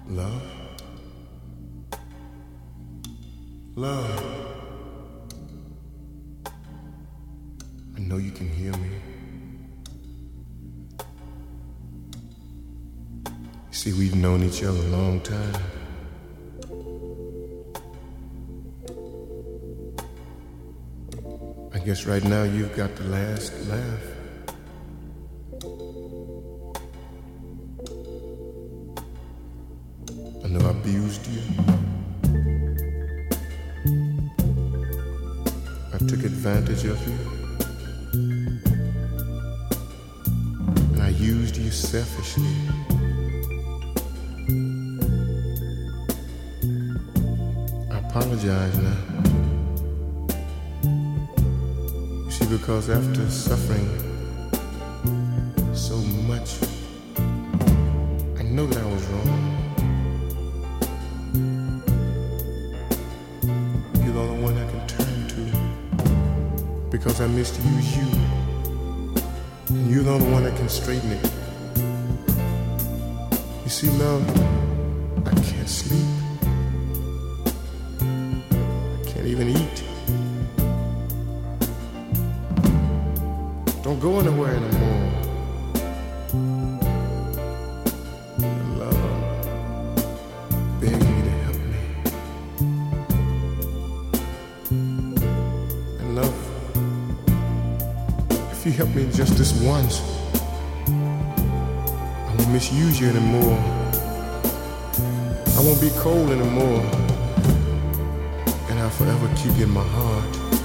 Love, love, I know you can hear me. You see, we've known each other a long time. I guess right now you've got the last laugh. I know I abused you. I took advantage of you. And I used you selfishly. I apologize now. You see, because after suffering so much, I know that I was wrong. You're the only one I can turn to because I misused you. And you're the only one that can straighten it. You see, love, I can't sleep. I can't even eat. Don't go anywhere anymore. Love, I'm begging you to help me. And love, if you help me just this once, I won't misuse you anymore. I won't be cold anymore. And I'll forever keep you in my heart.